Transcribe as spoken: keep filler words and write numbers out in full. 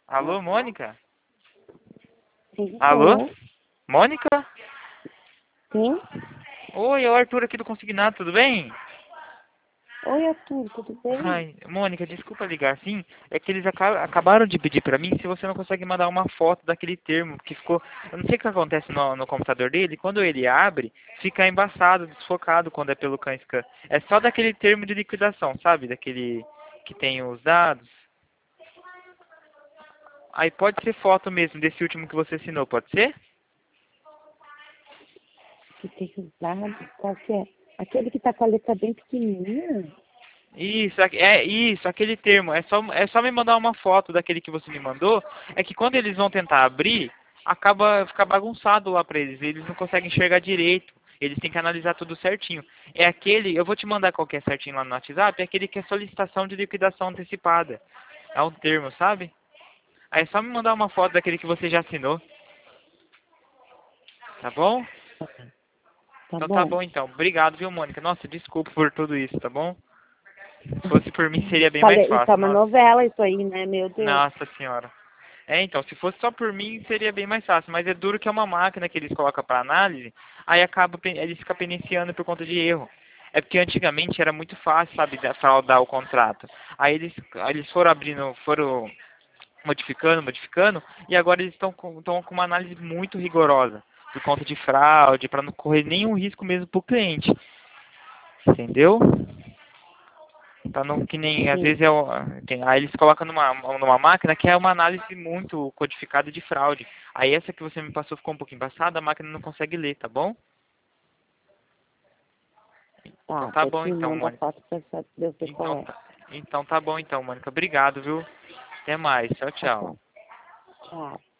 Alô, Mônica? Sim, Alô? sou eu. Mônica? Sim. Oi, é o Arthur aqui do Consignado, tudo bem? Oi, Arthur, tudo bem? Ai, Mônica, desculpa ligar assim, é que eles aca- acabaram de pedir pra mim se você não consegue mandar uma foto daquele termo que ficou... Eu não sei o que acontece no, no computador dele, quando ele abre, fica embaçado, desfocado quando é pelo CanScan. É só daquele termo de liquidação, sabe? Daquele que tem os dados. Aí pode ser foto mesmo desse último que você assinou, pode ser? Que tem os dados, qual que é? Aquele que tá com a letra bem pequenininha? Isso, aque- é isso, aquele termo. É só, é só me mandar uma foto daquele que você me mandou. É que quando eles vão tentar abrir, acaba fica bagunçado lá pra eles. Eles não conseguem enxergar direito. Eles têm que analisar tudo certinho. É aquele, eu vou te mandar qualquer certinho lá no WhatsApp, é aquele que é solicitação de liquidação antecipada. É um termo, sabe? Aí é só me mandar uma foto daquele que você já assinou, tá bom? Tá Então tá bom. bom então. Obrigado, viu, Mônica? Nossa, desculpa por tudo isso, tá bom? Se fosse por mim seria bem mais Falei, isso é fácil. uma Nossa, novela isso aí, né, meu Deus. nossa senhora. É, então, se fosse só por mim, seria bem mais fácil. Mas é duro que é uma máquina que eles colocam para análise, aí acaba, pe- eles ficam penitenciando por conta de erro. É porque antigamente era muito fácil, sabe, da- fraudar o contrato. Aí eles, aí eles foram abrindo, foram modificando, modificando, e agora eles estão com, estão com uma análise muito rigorosa, por conta de fraude, para não correr nenhum risco mesmo para o cliente. Entendeu? Tá no, que nem, às vezes, Sim. é o, tem, aí eles colocam numa, numa máquina que é uma análise muito codificada de fraude. Aí essa que você me passou ficou um pouquinho embaçada, a máquina não consegue ler, tá bom? Então Tá, tá eu bom te então, mando a Mônica. foto pra pra eu ver qual Então é. tá, então tá bom então, Mônica. Obrigado, viu? Até mais. Tchau, Tá tchau. bom. Tchau.